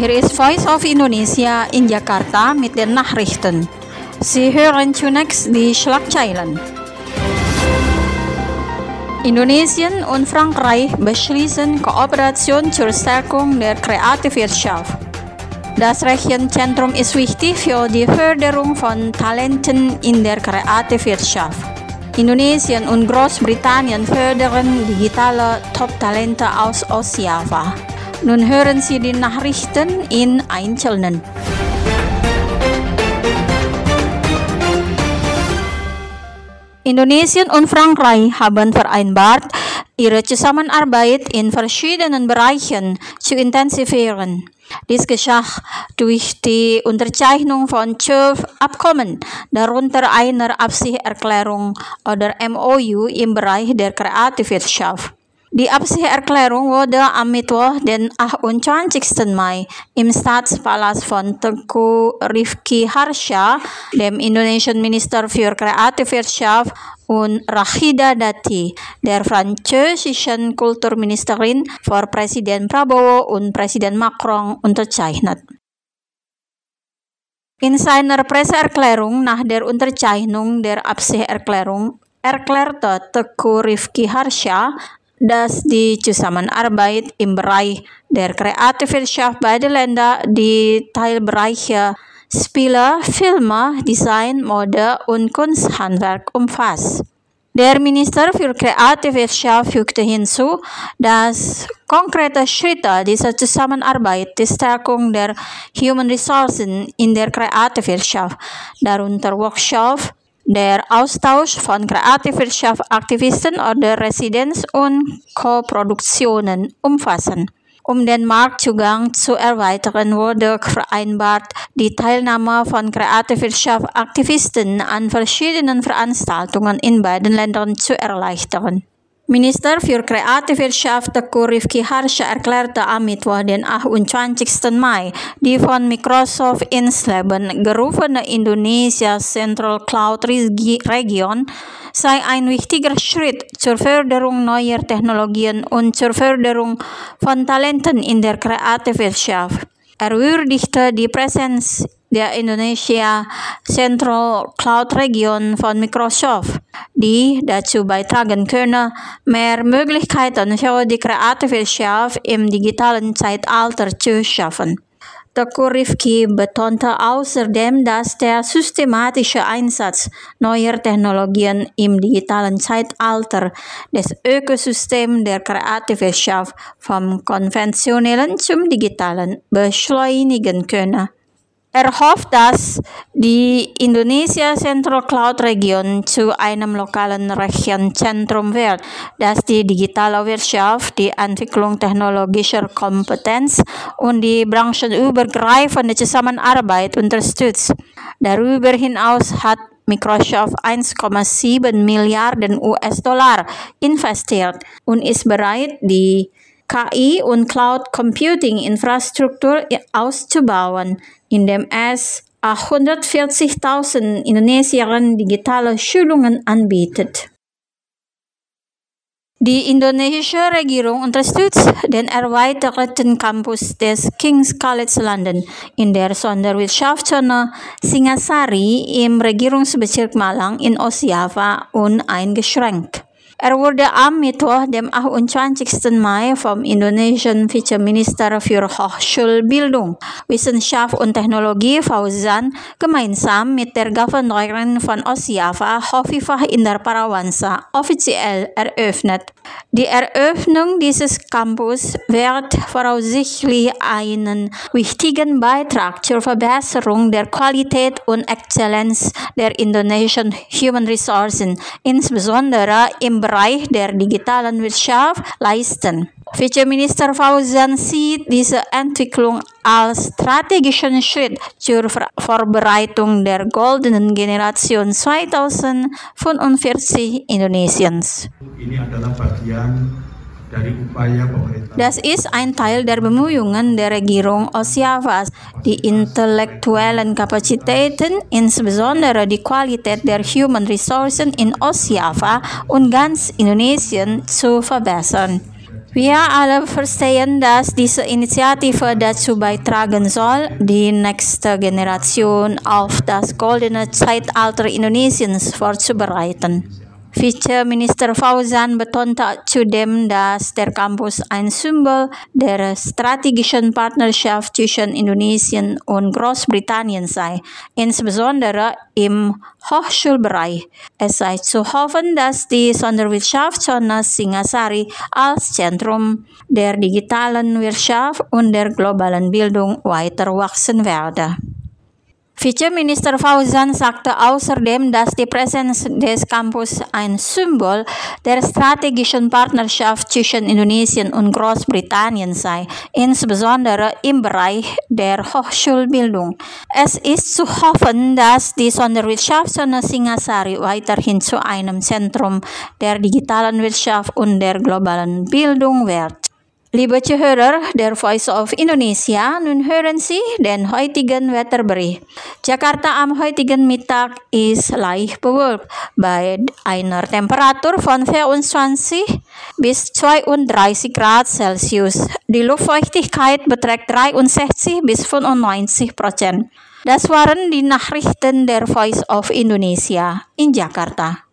Hier ist Voice of Indonesia in Jakarta mit den Nachrichten. Sie hören zunächst die Schlagzeilen. Indonesien und Frankreich beschließen Kooperation zur Stärkung der Kreativwirtschaft. Das Rechenzentrum ist wichtig für die Förderung von Talenten in der Kreativwirtschaft. Indonesien und Großbritannien fördern digitale Top-Talente aus Ostjava. Nun hören Sie die Nachrichten in Einzelnen. Indonesien und Frankreich haben vereinbart, ihre Zusammenarbeit in verschiedenen Bereichen zu intensivieren. Dies geschah durch die Unterzeichnung von 12 Abkommen, darunter einer Absichtserklärung oder MOU im Bereich der Kreativwirtschaft. Die Absichtserklärung wurde am Mittwoch, den 28. Mai, im Staatspalast von Teuku Rifki Harsha, dem indonesischen Minister für Kreativwirtschaft, und Rachida Dati, der französischen Kulturministerin, vor Präsident Prabowo und Präsident Macron unterzeichnet. In seiner Presseerklärung nach der Unterzeichnung der Absichtserklärung erklärte Teuku Rifki Harsha, dass die Zusammenarbeit im Bereich der Kreativwirtschaft beide Länder die Teilbereiche Spiele, Filme, Design, Mode und Kunsthandwerk umfasst. Der Minister für Kreativwirtschaft fügte hinzu, dass konkrete Schritte dieser Zusammenarbeit die Stärkung der Human Resources in der Kreativwirtschaft, darunter Workshops, der Austausch von Kreativwirtschaftsaktivisten oder Residenz- und Koproduktionen umfassen. Um den Marktzugang zu erweitern, wurde vereinbart, die Teilnahme von Kreativwirtschaftsaktivisten an verschiedenen Veranstaltungen in beiden Ländern zu erleichtern. Minister für Kreativwirtschaft Teuku Rifki Harsha erklärte am Mittwoch, den 28. Mai, die von Microsoft ins Leben gerufene Indonesia Central Cloud Region sei ein wichtiger Schritt zur Förderung neuer Technologien und zur Förderung von Talenten in der Kreativwirtschaft. Er würdigte die Präsenz der Indonesia Central Cloud Region von Microsoft, die dazu beitragen könne, mehr Möglichkeiten für die Kreativwirtschaft im digitalen Zeitalter zu schaffen. Teuku Rifki betonte außerdem, dass der systematische Einsatz neuer Technologien im digitalen Zeitalter das Ökosystem der Kreativwirtschaft vom konventionellen zum digitalen beschleunigen könne. Er hofft, dass die Indonesia Central Cloud Region zu einem lokalen Rechenzentrum wird, das die digitale Wirtschaft, die Entwicklung technologischer Kompetenz und die branchenübergreifende Zusammenarbeit unterstützt. Darüber hinaus hat Microsoft 1,7 Milliarden US-Dollar investiert und ist bereit, die KI- und Cloud-Computing-Infrastruktur auszubauen, indem es 140.000 Indonesiern digitale Schulungen anbietet. Die indonesische Regierung unterstützt den erweiterten Campus des King's College London in der Sonderwirtschaftszone Singasari im Regierungsbezirk Malang in Ostjava uneingeschränkt. Er wurde am Mittwoch, dem 28. Mai, vom indonesischen Vizeminister für Hochschulbildung, Wissenschaft und Technologie Fauzan gemeinsam mit der Gouverneurin von Ostjava, Hovifah Indar Parawansa, offiziell eröffnet. Die Eröffnung dieses Campus wird voraussichtlich einen wichtigen Beitrag zur Verbesserung der Qualität und Exzellenz der indonesischen Human Resources, insbesondere im Bereich der digitalen Wirtschaft, leisten. Vizeminister Fauzan sieht diese Entwicklung als strategischen Schritt zur Vorbereitung der goldenen Generation 2045 Indonesiens. Das ist ein Teil der Bemühungen der Regierung Ostjavas, die intellektuellen Kapazitäten, insbesondere die Qualität der Human Resources in Ostjava und ganz Indonesien zu verbessern. Wir alle verstehen, dass diese Initiative dazu beitragen soll, die nächste Generation auf das goldene Zeitalter Indonesiens vorzubereiten. Vizeminister Fauzan betonte zudem, dass der Campus ein Symbol der strategischen Partnerschaft zwischen Indonesien und Großbritannien sei, insbesondere im Hochschulbereich. Es sei zu hoffen, dass die Sonderwirtschaftszone Singasari als Zentrum der digitalen Wirtschaft und der globalen Bildung weiter wachsen werde. Vizeminister Fauzan sagte außerdem, dass die Präsenz des Campus ein Symbol der strategischen Partnerschaft zwischen Indonesien und Großbritannien sei, insbesondere im Bereich der Hochschulbildung. Es ist zu hoffen, dass die Sonderwirtschaftszone Singasari weiterhin zu einem Zentrum der digitalen Wirtschaft und der globalen Bildung wird. Liebe Zuhörer der Voice of Indonesia, nun hören Sie den heutigen Wetterbericht. Jakarta am heutigen Mittag ist leicht bewölkt bei einer Temperatur von 24 bis 32 Grad Celsius. Die Luftfeuchtigkeit beträgt 63 bis 95%. Das waren die Nachrichten der Voice of Indonesia in Jakarta.